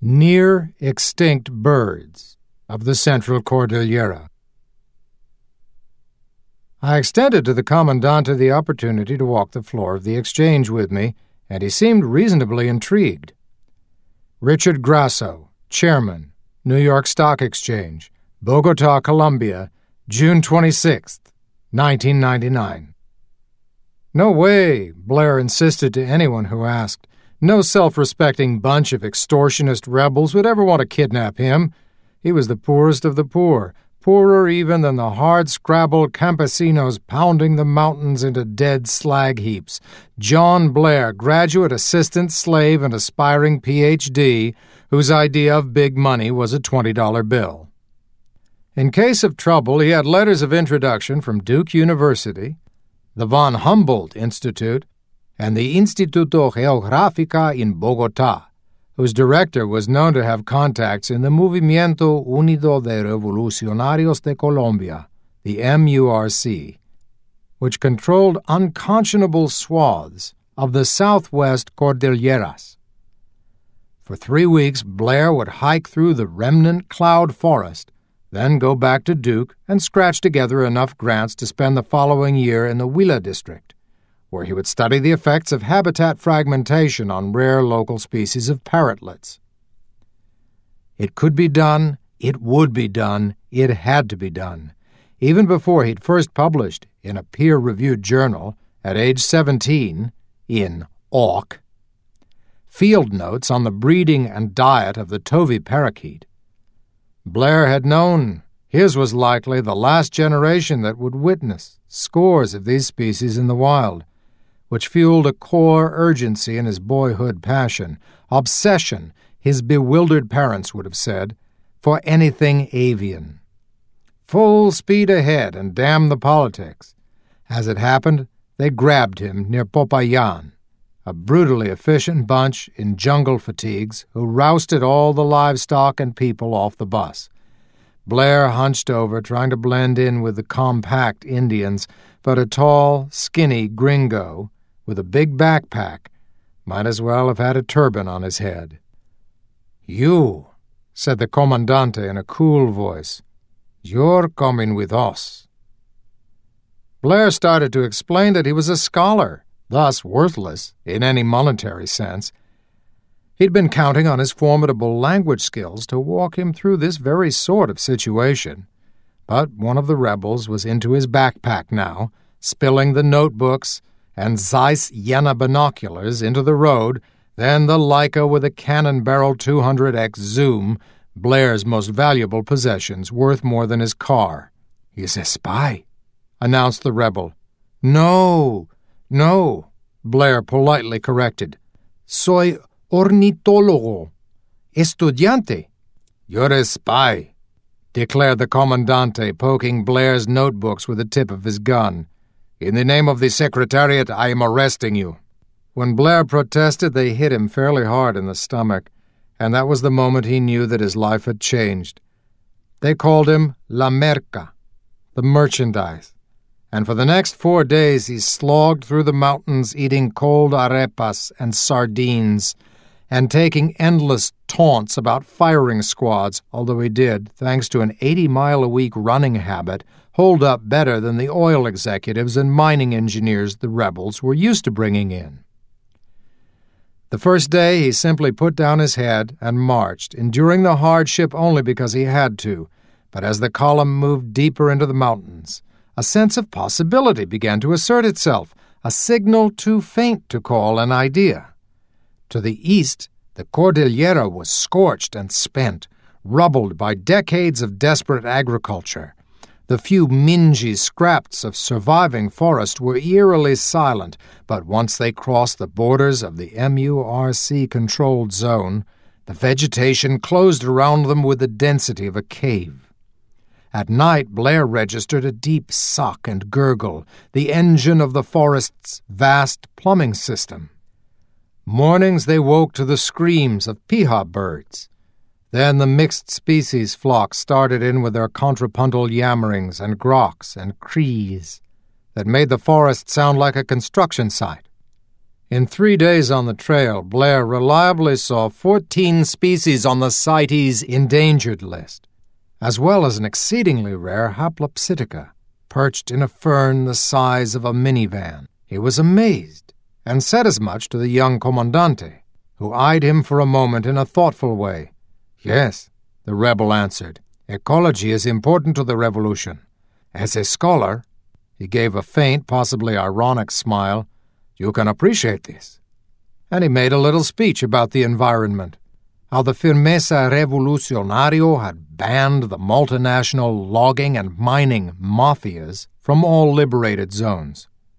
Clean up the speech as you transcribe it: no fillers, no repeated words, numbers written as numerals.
near-extinct birds of the Central Cordillera. I extended to the Comandante the opportunity to walk the floor of the exchange with me, and he seemed reasonably intrigued. Richard Grasso, Chairman, New York Stock Exchange, Bogota, Colombia, June 26, 1999. No way, Blair insisted to anyone who asked. No self-respecting bunch of extortionist rebels would ever want to kidnap him. He was the poorest of the poor, poorer even than the hard-scrabbled campesinos pounding the mountains into dead slag heaps. John Blair, graduate assistant, slave, and aspiring Ph.D., whose idea of big money was a $20 bill. In case of trouble, he had letters of introduction from Duke University, the von Humboldt Institute, and the Instituto Geográfico in Bogotá, whose director was known to have contacts in the Movimiento Unido de Revolucionarios de Colombia, the MURC, which controlled unconscionable swaths of the southwest Cordilleras. For 3 weeks, Blair would hike through the remnant cloud forest, then go back to Duke and scratch together enough grants to spend the following year in the Huila district, where he would study the effects of habitat fragmentation on rare local species of parrotlets. It could be done, it would be done, it had to be done. Even before he'd first published in a peer-reviewed journal, at age 17, in Auk, field notes on the breeding and diet of the Tovey parakeet. Blair had known his was likely the last generation that would witness scores of these species in the wild, which fueled a core urgency in his boyhood passion, obsession, his bewildered parents would have said, for anything avian. Full speed ahead and damn the politics. As it happened, they grabbed him near Popayan, a brutally efficient bunch in jungle fatigues who rousted all the livestock and people off the bus. Blair hunched over, trying to blend in with the compact Indians, but a tall, skinny gringo with a big backpack might as well have had a turban on his head. "You," said the Comandante in a cool voice, "you're coming with us." Blair started to explain that he was a scholar, thus worthless in any monetary sense. He'd been counting on his formidable language skills to walk him through this very sort of situation. But one of the rebels was into his backpack now, spilling the notebooks and Zeiss Jena binoculars into the road, then the Leica with a Cannon Barrel 200X zoom, Blair's most valuable possessions, worth more than his car. "He's a spy," announced the rebel. No, Blair politely corrected. "Soy ornitólogo, estudiante." "You're a spy," declared the Comandante, poking Blair's notebooks with the tip of his gun. "In the name of the Secretariat, I am arresting you." When Blair protested, they hit him fairly hard in the stomach, and that was the moment he knew that his life had changed. They called him La Merca, the merchandise, and for the next 4 days he slogged through the mountains eating cold arepas and sardines, and taking endless taunts about firing squads, although he did, thanks to an 80-mile-a-week running habit, hold up better than the oil executives and mining engineers the rebels were used to bringing in. The first day he simply put down his head and marched, enduring the hardship only because he had to, but as the column moved deeper into the mountains, a sense of possibility began to assert itself, a signal too faint to call an idea. To the east, the Cordillera was scorched and spent, rubbled by decades of desperate agriculture. The few mingy scraps of surviving forest were eerily silent, but once they crossed the borders of the MURC-controlled zone, the vegetation closed around them with the density of a cave. At night, Blair registered a deep suck and gurgle, the engine of the forest's vast plumbing system. Mornings they woke to the screams of piha birds. Then the mixed-species flock started in with their contrapuntal yammerings and groks and crees that made the forest sound like a construction site. In 3 days on the trail, Blair reliably saw 14 species on the CITES endangered list, as well as an exceedingly rare Haplopsittaca, perched in a fern the size of a minivan. He was amazed, and said as much to the young Comandante, who eyed him for a moment in a thoughtful way. "Yes," the rebel answered, "ecology is important to the revolution. As a scholar," he gave a faint, possibly ironic smile, "you can appreciate this." And he made a little speech about the environment, how the Firmeza Revolucionario had banned the multinational logging and mining mafias from all liberated zones.